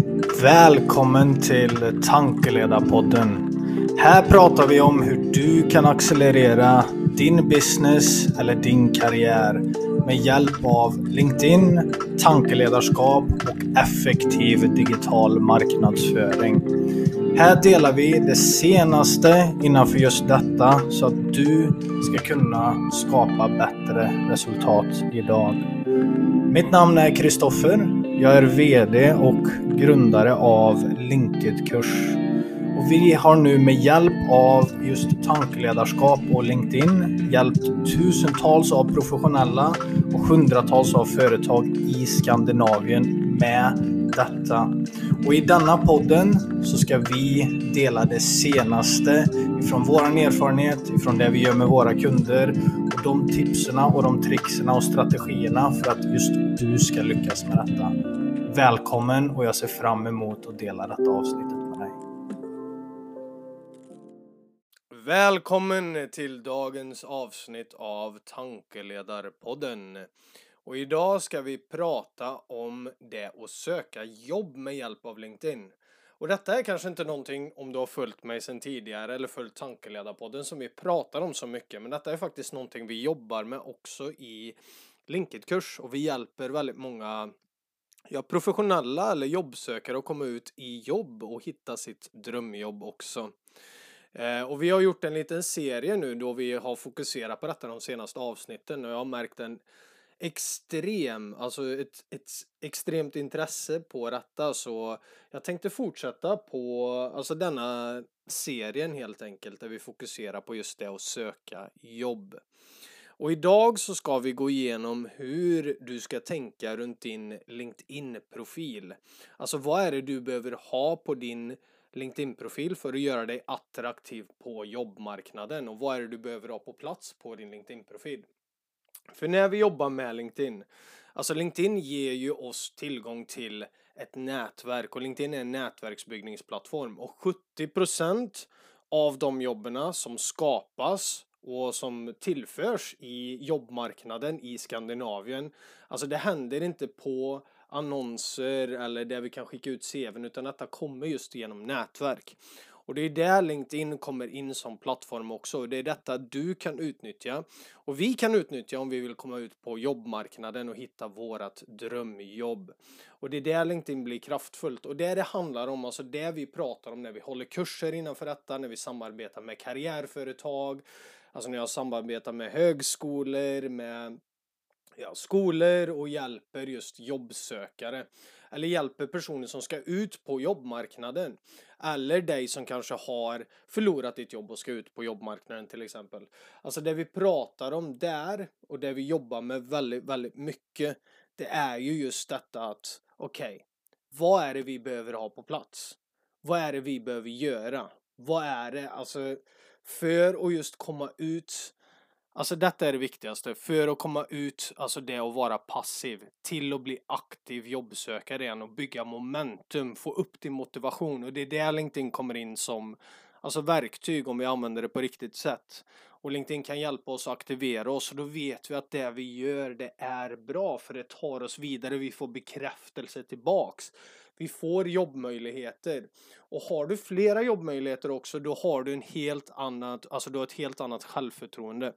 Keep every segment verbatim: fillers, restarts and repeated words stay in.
Välkommen till Tankeledarpodden. Här pratar vi om hur du kan accelerera din business eller din karriär med hjälp av LinkedIn, tankeledarskap och effektiv digital marknadsföring. Här delar vi det senaste innanför just detta så att du ska kunna skapa bättre resultat idag. Mitt namn är Kristoffer. Jag är vd och grundare av LinkedIn-kurs. Och vi har nu med hjälp av just tankeledarskap och LinkedIn hjälpt tusentals av professionella och hundratals av företag i Skandinavien med detta. Och i denna podden så ska vi dela det senaste ifrån vår erfarenhet, ifrån det vi gör med våra kunder och de tipserna och de trickserna och strategierna för att just du ska lyckas med detta. Välkommen, och jag ser fram emot att dela detta avsnittet med dig. Välkommen till dagens avsnitt av Tankeledarpodden. Och idag ska vi prata om det att söka jobb med hjälp av LinkedIn. Och detta är kanske inte någonting, om du har följt mig sedan tidigare eller följt Tankeledarpodden, som vi pratar om så mycket. Men detta är faktiskt någonting vi jobbar med också i LinkedIn-kurs. Och vi hjälper väldigt många ja, professionella eller jobbsökare att komma ut i jobb och hitta sitt drömjobb också. Eh, och vi har gjort en liten serie nu då vi har fokuserat på detta de senaste avsnitten. Och jag har märkt en extrem, alltså ett, ett extremt intresse på detta, så jag tänkte fortsätta på alltså denna serien helt enkelt, där vi fokuserar på just det att söka jobb. Och idag så ska vi gå igenom hur du ska tänka runt din LinkedIn-profil. Alltså vad är det du behöver ha på din LinkedIn-profil för att göra dig attraktiv på jobbmarknaden, och vad är det du behöver ha på plats på din LinkedIn-profil. För när vi jobbar med LinkedIn, alltså LinkedIn ger ju oss tillgång till ett nätverk, och LinkedIn är en nätverksbyggningsplattform, och sjuttio procent av de jobberna som skapas och som tillförs i jobbmarknaden i Skandinavien, alltså det händer inte på annonser eller där vi kan skicka ut C V:n, utan detta kommer just genom nätverk. Och det är där LinkedIn kommer in som plattform också. Och det är detta du kan utnyttja. Och vi kan utnyttja om vi vill komma ut på jobbmarknaden och hitta vårat drömjobb. Och det är där LinkedIn blir kraftfullt. Och det det handlar om, alltså det vi pratar om när vi håller kurser innanför detta, när vi samarbetar med karriärföretag, alltså när jag samarbetar med högskolor, med ja, skolor och hjälper just jobbsökare. Eller hjälper personer som ska ut på jobbmarknaden. Eller dig som kanske har förlorat ditt jobb och ska ut på jobbmarknaden till exempel. Alltså det vi pratar om där och det vi jobbar med väldigt, väldigt mycket. Det är ju just detta att okej, okay, vad är det vi behöver ha på plats? Vad är det vi behöver göra? Vad är det alltså för att just komma ut? Alltså detta är det viktigaste för att komma ut, alltså det att vara passiv till att bli aktiv jobbsökare igen och bygga momentum, få upp din motivation, och det är där LinkedIn kommer in som alltså verktyg om vi använder det på riktigt sätt. Och LinkedIn kan hjälpa oss att aktivera oss, och då vet vi att det vi gör, det är bra, för det tar oss vidare, vi får bekräftelse tillbaks. Vi får jobbmöjligheter, och har du flera jobbmöjligheter också, då har du en helt annat, alltså du har ett helt annat självförtroende.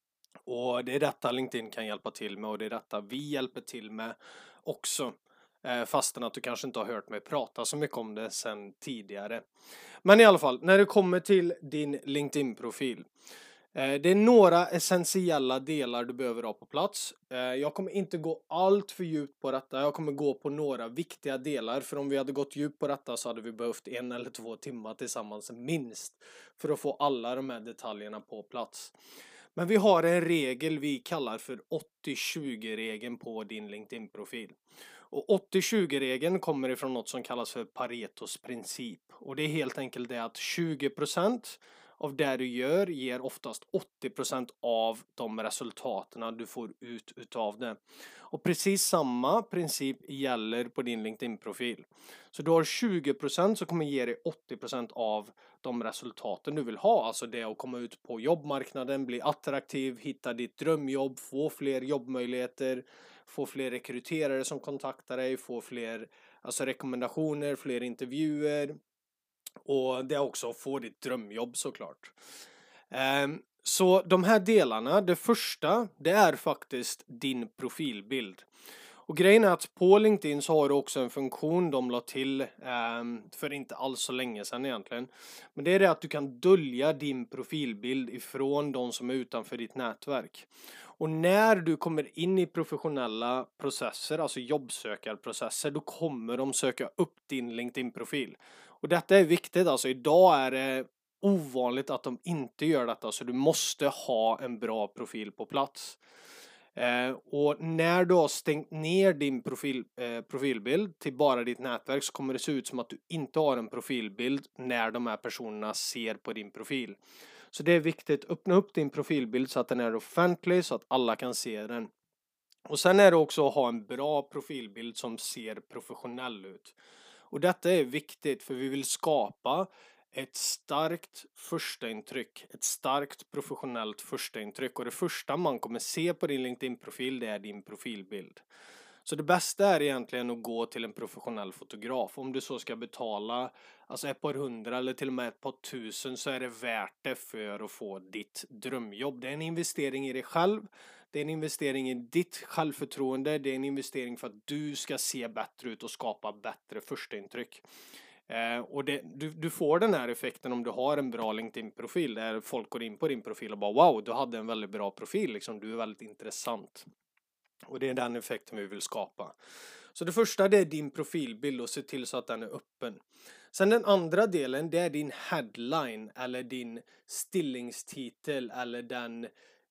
Och det är detta LinkedIn kan hjälpa till med, och det är detta vi hjälper till med också. Fastän att du kanske inte har hört mig prata så mycket om det sedan tidigare. Men i alla fall, när det kommer till din LinkedIn-profil. Det är några essentiella delar du behöver ha på plats. Jag kommer inte gå allt för djupt på detta. Jag kommer gå på några viktiga delar. För om vi hade gått djupt på detta så hade vi behövt en eller två timmar tillsammans minst. För att få alla de här detaljerna på plats. Men vi har en regel vi kallar för åttio tjugo-regeln på din LinkedIn-profil. Och åttio tjugo-regeln kommer ifrån något som kallas för Paretos princip. Och det är helt enkelt det att tjugo procent av det du gör ger oftast åttio procent av de resultaten du får ut utav det. Och precis samma princip gäller på din LinkedIn-profil. Så du har tjugo procent som kommer ge dig åttio procent av de resultaten du vill ha. Alltså det att komma ut på jobbmarknaden, bli attraktiv, hitta ditt drömjobb, få fler jobbmöjligheter, få fler rekryterare som kontaktar dig, få fler alltså rekommendationer, fler intervjuer och det är också att få ditt drömjobb såklart. Um, så de här delarna, det första, det är faktiskt din profilbild. Och grejen är att på LinkedIn så har du också en funktion de la till um, för inte alls så länge sedan egentligen. Men det är det att du kan dölja din profilbild ifrån de som är utanför ditt nätverk. Och när du kommer in i professionella processer, alltså jobbsökarprocesser, då kommer de söka upp din LinkedIn-profil. Och detta är viktigt, alltså idag är det ovanligt att de inte gör detta, så du måste ha en bra profil på plats. Eh, och när du har stängt ner din profil, eh, profilbild till bara ditt nätverk så kommer det se ut som att du inte har en profilbild när de här personerna ser på din profil. Så det är viktigt, öppna upp din profilbild så att den är offentlig så att alla kan se den. Och sen är det också att ha en bra profilbild som ser professionell ut. Och detta är viktigt för vi vill skapa ett starkt första intryck, ett starkt professionellt första intryck, och det första man kommer se på din LinkedIn-profil, det är din profilbild. Så det bästa är egentligen att gå till en professionell fotograf. Om du så ska betala alltså ett par hundra eller till och med ett par tusen, så är det värt det för att få ditt drömjobb. Det är en investering i dig själv. Det är en investering i ditt självförtroende. Det är en investering för att du ska se bättre ut och skapa bättre första intryck. Eh, och det, du, du får den här effekten om du har en bra LinkedIn-profil där folk går in på din profil och bara wow, du hade en väldigt bra profil, liksom, du är väldigt intressant. Och det är den effekten vi vill skapa. Så det första, det är din profilbild och se till så att den är öppen. Sen den andra delen, det är din headline eller din stillingstitel eller den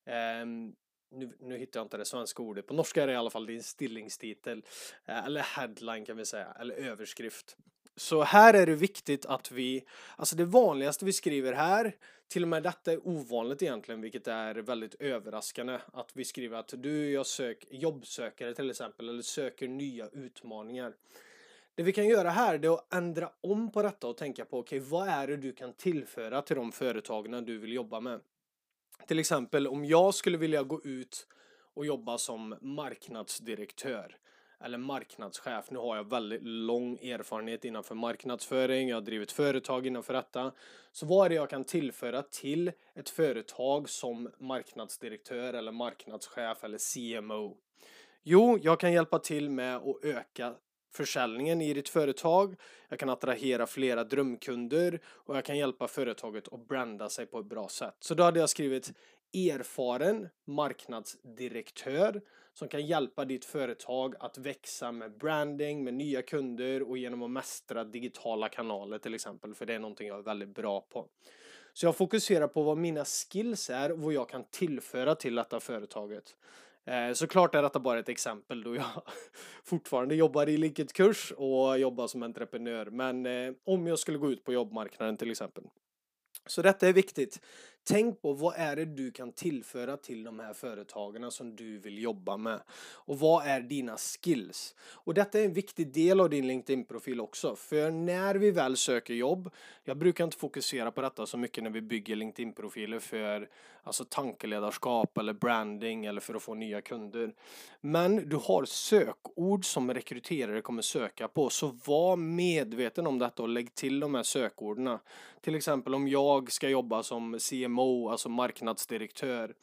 ehm, Nu, nu hittar jag inte det svenska ordet. På norska är det i alla fall din stillingstitel. Eller headline kan vi säga. Eller överskrift. Så här är det viktigt att vi, alltså det vanligaste vi skriver här, till och med detta är ovanligt egentligen, vilket är väldigt överraskande, att vi skriver att du, jag sök, jobbsökare till exempel, eller söker nya utmaningar. Det vi kan göra här, det är att ändra om på detta och tänka på, okej, okay, vad är det du kan tillföra till de företagen du vill jobba med? Till exempel om jag skulle vilja gå ut och jobba som marknadsdirektör eller marknadschef. Nu har jag väldigt lång erfarenhet innanför marknadsföring. Jag har drivit företag innanför detta. Så vad är det jag kan tillföra till ett företag som marknadsdirektör eller marknadschef eller C M O? Jo, jag kan hjälpa till med att öka försäljningen i ditt företag. Jag kan attrahera flera drömkunder och jag kan hjälpa företaget att branda sig på ett bra sätt. Så då hade jag skrivit erfaren marknadsdirektör som kan hjälpa ditt företag att växa med branding, med nya kunder och genom att mästra digitala kanaler till exempel, för det är någonting jag är väldigt bra på. Så jag fokuserar på vad mina skills är och vad jag kan tillföra till detta företaget. Såklart är detta bara ett exempel då jag fortfarande jobbar i LinkedIn-kurs och jobbar som entreprenör, men om jag skulle gå ut på jobbmarknaden till exempel. Så detta är viktigt. Tänk på vad är det du kan tillföra till de här företagen som du vill jobba med. Och vad är dina skills? Och detta är en viktig del av din LinkedIn-profil också. För när vi väl söker jobb, jag brukar inte fokusera på detta så mycket när vi bygger LinkedIn-profiler för alltså tankeledarskap eller branding eller för att få nya kunder. Men du har sökord som rekryterare kommer söka på, så var medveten om detta och lägg till de här sökorden. Till exempel om jag ska jobba som C M O, alltså marknadsdirektör,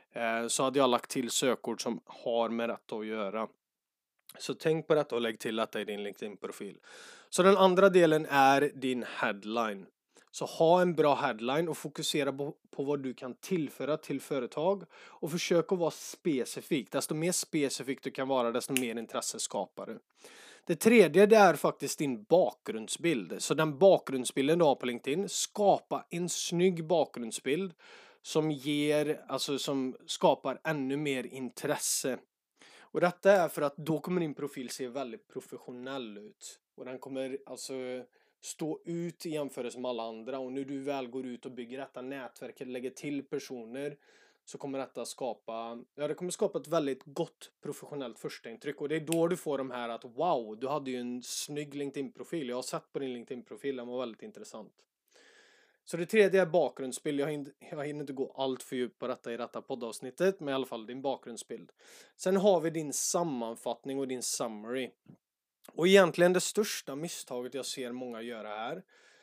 så hade jag lagt till sökord som har med detta att göra. Så tänk på detta och lägg till detta i din LinkedIn-profil. Så den andra delen är din headline. Så ha en bra headline och fokusera på, på vad du kan tillföra till företag. Och försök att vara specifik. Desto mer specifik du kan vara, desto mer intresse skapar du. Det tredje, det är faktiskt din bakgrundsbild. Så den bakgrundsbilden du har på LinkedIn, skapa en snygg bakgrundsbild som ger, alltså som skapar ännu mer intresse. Och detta är för att då kommer din profil se väldigt professionell ut. Och den kommer alltså stå ut i jämförelse med alla andra. Och när du väl går ut och bygger detta nätverket, lägger till personer, så kommer detta skapa, ja det kommer skapa ett väldigt gott professionellt första intryck. Och det är då du får de här att wow, du hade ju en snygg LinkedIn-profil. Jag har sett på din LinkedIn-profil, den var väldigt intressant. Så det tredje är bakgrundsbild. Jag hinner, jag hinner inte gå allt för djupt på detta i detta poddavsnittet, men i alla fall din bakgrundsbild. Sen har vi din sammanfattning och din summary. Och egentligen det största misstaget jag ser många göra här,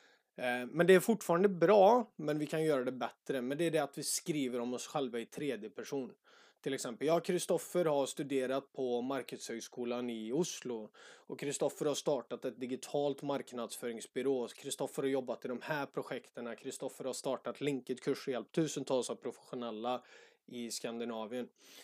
eh, men det är fortfarande bra, men vi kan göra det bättre. Men det är det att vi skriver om oss själva i tredje person. Till exempel, jag och Kristoffer har studerat på Marknadshögskolan i Oslo. Och Kristoffer har startat ett digitalt marknadsföringsbyrå. Kristoffer har jobbat i de här projekten. Kristoffer har startat Linkit-kurs och hjälpt tusentals av professionella i Skandinavien.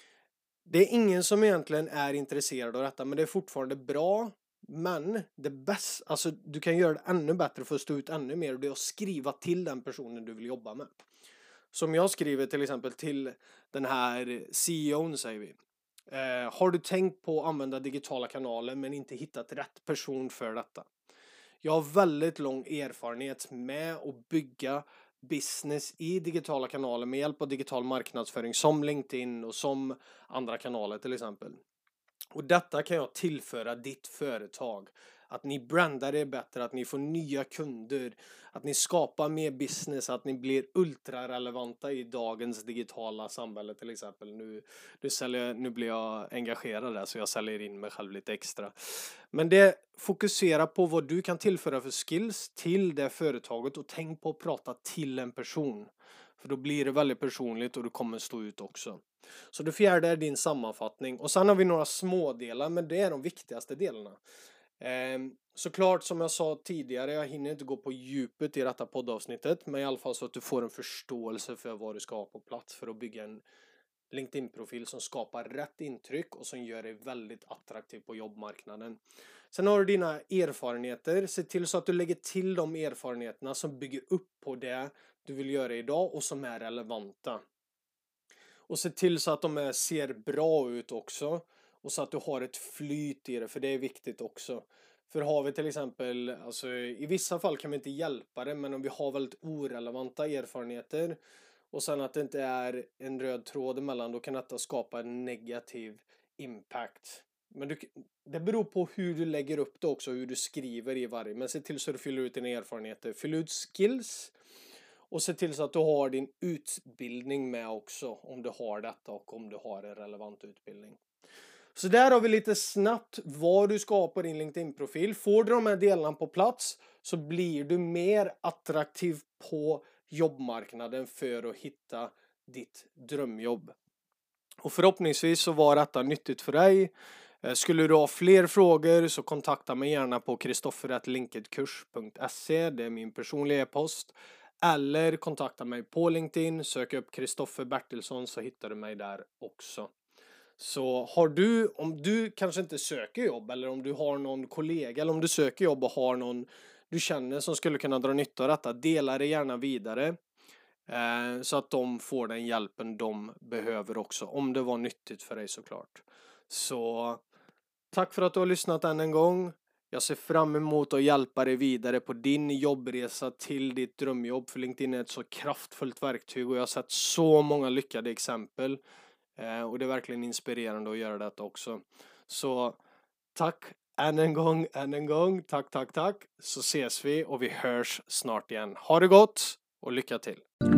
Det är ingen som egentligen är intresserad av detta, men det är fortfarande bra. Men det bästa, alltså du kan göra det ännu bättre för att stå ut ännu mer, och det är att skriva till den personen du vill jobba med. Som jag skriver till exempel till den här C E O:n, säger vi. Eh, har du tänkt på att använda digitala kanaler men inte hittat rätt person för detta? Jag har väldigt lång erfarenhet med att bygga business i digitala kanaler med hjälp av digital marknadsföring som LinkedIn och som andra kanaler till exempel. Och detta kan jag tillföra ditt företag. Att ni brandar er bättre, att ni får nya kunder, att ni skapar mer business, att ni blir ultrarelevanta i dagens digitala samhälle till exempel. Nu, nu, säljer, nu blir jag engagerad där, så jag säljer in mig själv lite extra. Men det fokuserar på vad du kan tillföra för skills till det företaget, och tänk på att prata till en person. För då blir det väldigt personligt och du kommer stå ut också. Så det fjärde är din sammanfattning. Och sen har vi några små delar, men det är de viktigaste delarna. Eh, såklart, som jag sa tidigare, jag hinner inte gå på djupet i detta poddavsnittet, men i alla fall så att du får en förståelse för vad du ska ha på plats för att bygga en LinkedIn-profil som skapar rätt intryck och som gör dig väldigt attraktiv på jobbmarknaden. Sen har du dina erfarenheter. Se till så att du lägger till de erfarenheterna som bygger upp på det du vill göra idag och som är relevanta. Och se till så att de är, ser bra ut också. Och så att du har ett flyt i det, för det är viktigt också. För har vi till exempel, alltså i vissa fall kan vi inte hjälpa det, men om vi har väldigt orelevanta erfarenheter och sen att det inte är en röd tråd emellan, då kan detta skapa en negativ impact. Men du, det beror på hur du lägger upp det också, hur du skriver i varje. Men se till så att du fyller ut dina erfarenheter. Fyll ut skills. Och se till så att du har din utbildning med också, om du har detta och om du har en relevant utbildning. Så där har vi lite snabbt vad du ska ha på din LinkedIn-profil. Får du de här delarna på plats så blir du mer attraktiv på jobbmarknaden för att hitta ditt drömjobb. Och förhoppningsvis så var detta nyttigt för dig. Skulle du ha fler frågor så kontakta mig gärna på kristoffer at linkedkurs punkt se. Det är min personliga e-post. Eller kontakta mig på LinkedIn. Sök upp Kristoffer Bertilsson så hittar du mig där också. Så har du, om du kanske inte söker jobb, eller om du har någon kollega, eller om du söker jobb och har någon du känner som skulle kunna dra nytta av detta, dela det gärna vidare. Eh, så att de får den hjälpen de behöver också, om det var nyttigt för dig såklart. Så tack för att du har lyssnat än en gång. Jag ser fram emot att hjälpa dig vidare på din jobbresa till ditt drömjobb, för LinkedIn är ett så kraftfullt verktyg och jag har sett så många lyckade exempel. Eh, och det är verkligen inspirerande att göra detta också. Så tack än en gång, än en gång. Tack, tack, tack. Så ses vi och vi hörs snart igen. Ha det gott och lycka till.